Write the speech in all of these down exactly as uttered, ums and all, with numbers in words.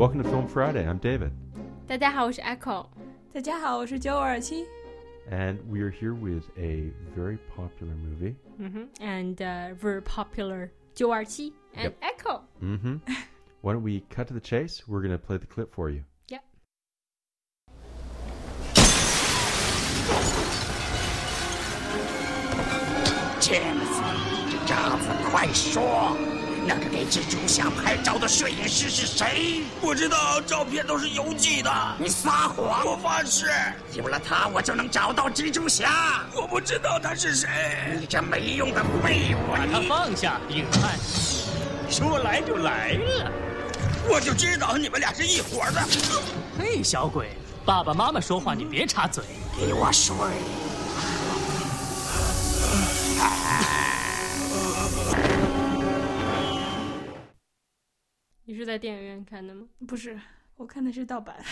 Welcome to Film Friday. I'm David. 大家好，我是 Echo。 大家好，我是九五二七。 And we are here with a very popular movie. Mm-hmm. And uh, very popular 九五二七 and Yep. Echo. Mm-hmm. Why don't we cut to the chase? We're going to play the clip for you. Yep. 詹姆斯，这渣子，快说，那个给蜘蛛侠拍照的摄影师是谁？ 不知道，照片都是邮寄的。 你撒谎！ 我发誓， 有了他，我就能找到蜘蛛侠。 我不知道他是谁。 你这没用的废物！ 把他放下，硬汉！说来就来了。 我就知道你们俩是一伙的。 嘿，小鬼，爸爸妈妈说话你别插嘴。 给我水。 你是在电影院看的吗？ 不是，我看的是盗版。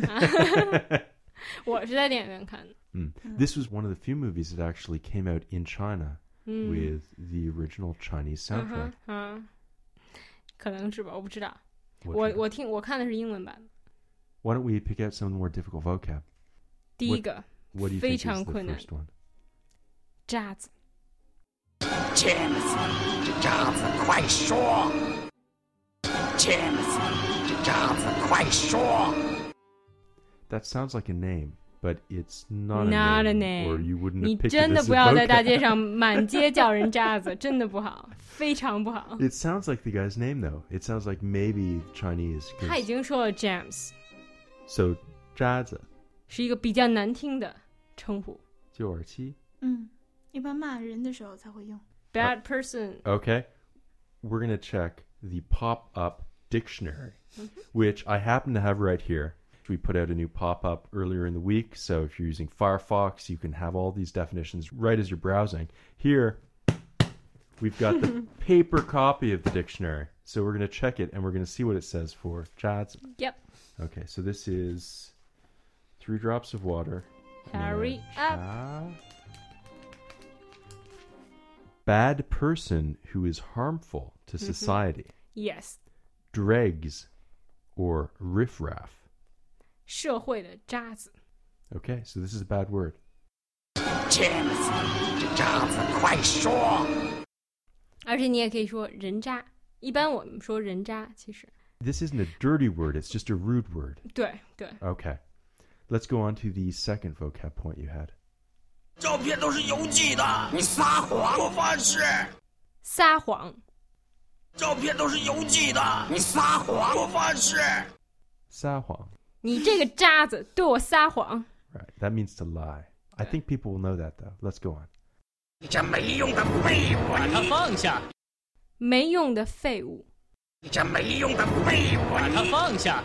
我是在电影院看的。 Mm. This was one of the few movies that actually came out in China mm. with the original Chinese soundtrack. 嗯、uh-huh, uh, 可能是吧，我不知道。 What 我我听我看的是英文版。 Why don't we pick out some more difficult vocab? 第一个 What do you 非 think is 常 the 困难。 first one? 渣子。 詹姆斯，这渣子，快说！詹姆斯，这渣子，快说！ That sounds like a name, but it's not, Not a a name, name. or you wouldn't 你 have picked 真 it 的 as 不 a 要在大 vocab. 街上满街叫人渣子，真的不好，非常不好。 It sounds like the guy's name, though. It sounds like maybe Chinese. 'cause- 他已经说了 James， So, 渣子是一个比较难听的称呼。 九二七。 嗯，一般骂人的时候才会用。 Bad person. Okay. We're going to check the pop-up dictionary, which I happen to have right here. We put out a new pop-up earlier in the week, so if you're using Firefox, you can have all these definitions right as you're browsing. Here, we've got the paper copy of the dictionary. So we're going to check it, and we're going to see what it says for 渣子. Yep. Okay, so this is three drops of water. Hurry And, up. uh, Bad person who is harmful to society. Yes. Dregs or riffraff. 社会的渣子。 Okay, so this is a bad word. 詹姆斯，这渣子，快说！ 而且你也可以说人渣，一般我们说人渣，其实 This isn't a dirty word, it's just a rude word. 对对。 Okay. Let's go on to the second vocab point you had. 照片都是邮寄的。 你撒谎！ 我发誓， 撒谎。 照片都是邮寄的。 你撒谎！ 我发誓。 撒谎. 你这个渣子对我撒谎。 Right, that means to lie. I think people will know that, though. Let's go on. 你这没用的废物！ 把他放下， 没用的废物。 你这没用的废物！ 把他放下。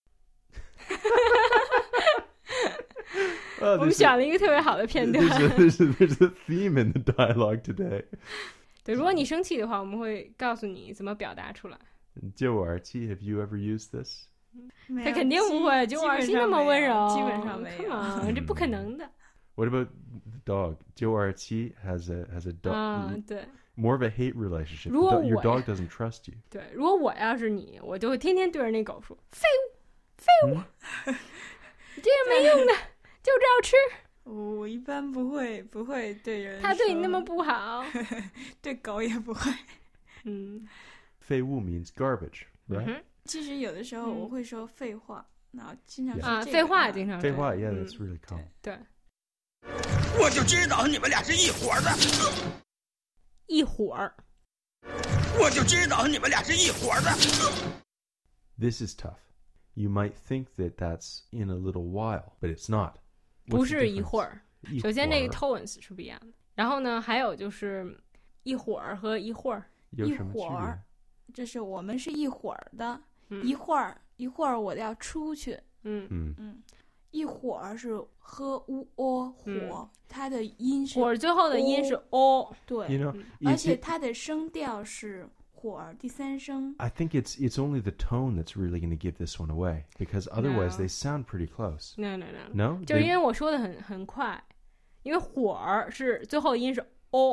Oh, 我们 there's, 选了一个特别好的片段。 a, there's, a, there's a theme in the dialogue today. 对，如果你生气的话，我们会告诉你怎么表达出来。 九二七, have you ever used this? 没有他肯定不会， 基九二七那么温柔， 基本上没有。 Come on，这不可能的。 What about the dog? 九二七 has a has a dog. 啊，对 More of a hate relationship. The 如果 do- your 我 dog doesn't trust you. 对，如果我要是你，我就会天天对着那狗说：“废物，废物，你这样没用的，就这样吃。 我一般不会不会对人， 他对你那么不好。” 对狗也不会。 嗯， 废物 means garbage, right? 嗯其实有的时候我会说废话，然后经常说啊， 这个废话经常说。 废话, yeah, 嗯 that's really common. 对， 我就知道你们俩是一伙的。 一伙儿。 我就知道你们俩是一伙的。 This is tough. You might think that that's in a little while, but it's not. 不 What's the 是一 difference? 会儿。 一首先，这个会儿 tones 是不一样的。然后呢，还有就是一会儿和一会儿。 有什么区别？ 一会儿这是我们是一会儿的， 嗯一会儿一会儿我要出去。 嗯， 嗯嗯，一会儿是喝乌哦火， 嗯它的音是火儿最后的音是 o。 对， You know, 而 it- 且 it- 它的声调是火儿第三声。 I think it's it's only the tone that's really going to give this one away, because otherwise No. they sound pretty close. No no no， No? 就是 They- 因为我说的很很快，因为火儿是最后音是 o。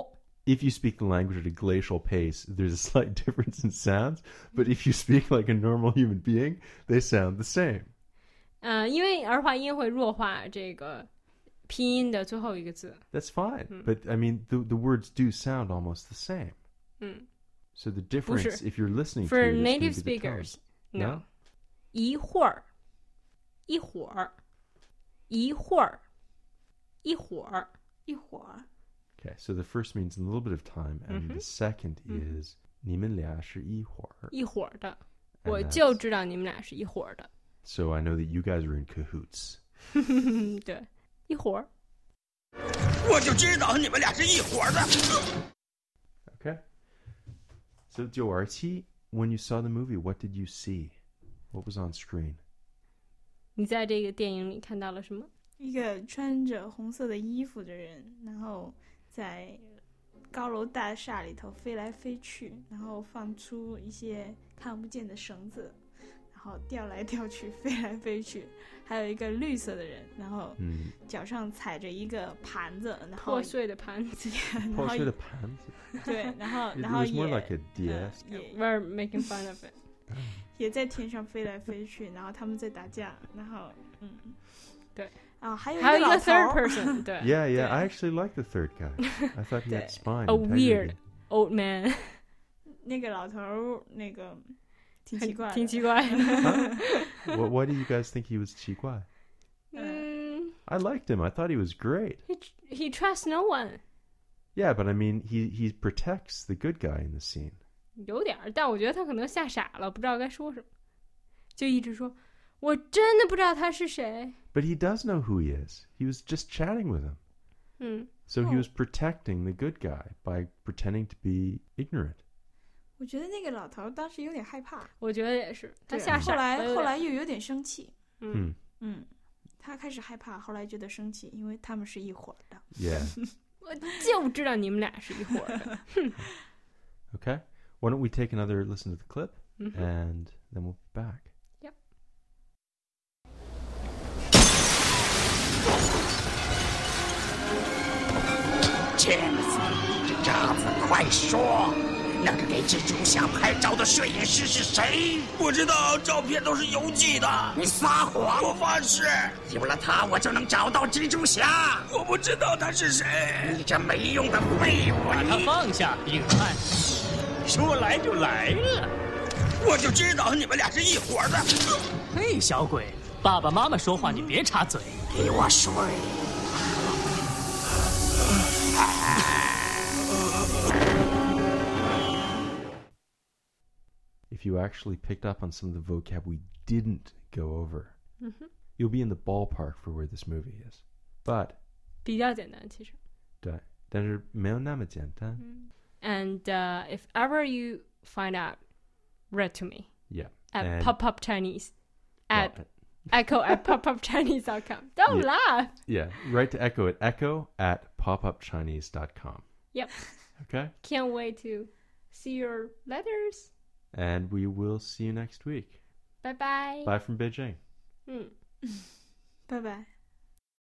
if you speak the language at a glacial pace, there's a slight difference in sounds. But if you speak like a normal human being, they sound the same. 嗯、呃，因为儿化音会弱化这个拼音的最后一个字。 That's fine. Mm. But, I mean, the, the words do sound almost the same. 嗯 So the difference, 不是 if you're listening For to it, is native maybe the speakers, tone. no. No? 一会儿，一会儿，一会儿，一会儿。 一会儿 Okay, so the first means in a little bit of time, and the second is 你们俩是一会儿. 一会儿的， And 我 that's- 就知道你们俩是一伙儿的。 So I know that you guys are in cahoots. 对，一会儿。 我就知道你们俩是一伙的。 Okay. So, Joarchi, when you saw the movie, what did you see? What was on screen? 你在这个电影里看到了什么？ 一个穿着红色的衣服的人，然后在高楼大厦里头飞来飞去，然后放出一些看不见的绳子，然后掉来掉去，飞来飞去。还有一个绿色的人，然后 Hmm. 脚上踩着一个盘子，然后破碎的盘子。 然后 Portrait of Pans. 对，然后 It 然后 was 也 more like a D S. 呃也 We're making fun of it. 也在天上飞来飞去，然后他们在打架，然后嗯， 对， 然后还有一还有一个个老头 third 儿 person，对 Yeah, yeah. 对 I actually like the third guy. I thought he had 对 spine. A integrity. weird old man， 那个老头儿那个挺奇怪的， 挺奇怪的。 Wh- Why do you guys think he was 奇怪? 嗯 I liked him. I thought he was great. he he trusts no one， Yeah, but I mean, he, he protects the good guy in the scene. 有点儿，但我觉得他可能吓傻了，不知道该说什么，就一直说，我真的不知道他是谁。 But he does know who he is. He was just chatting with him. 嗯， So he Oh. was protecting the good guy by pretending to be ignorant. 我觉得那个老头儿当时有点害怕， 我觉得也是，他对吓傻了。 后来有点后来又有点生气， 嗯， Hmm. 嗯，他开始害怕，后来觉得生气，因为他们是一伙儿的。 Yeah. 我就知道你们俩是一伙儿的。 Okay. Why don't we take another listen to the clip, 嗯哼 and then we'll be back. Yep. 杰姆斯，这渣子，快说，那个给蜘蛛侠拍照的摄影师是谁？ 我知道照片都是邮寄的。 你撒谎！ 我发誓， 有了他，我就能找到蜘蛛侠。 我不知道他是谁。 你这没用的废物！ 把他你放下，硬汉！说来就来了。 我就知道你们俩是一伙的。 嘿，小鬼，爸爸妈妈说话你别插嘴。 给我水。 If you actually picked up on some of the vocab we didn't go over, Mhm. you'll be in the ballpark for where this movie is. But 比较简单，其实。 对，但是没有那么简单。 And uh, if ever you find out, read to me Yeah. at And- Pop Up Chinese, at well, echo at popupchinese dot com. Don't Yeah. laugh. yeah, write to Echo at echo at popupchinese dot com. Yep. Okay? Can't wait to see your letters. And we will see you next week. Bye bye. Bye from Beijing. 嗯。 拜拜。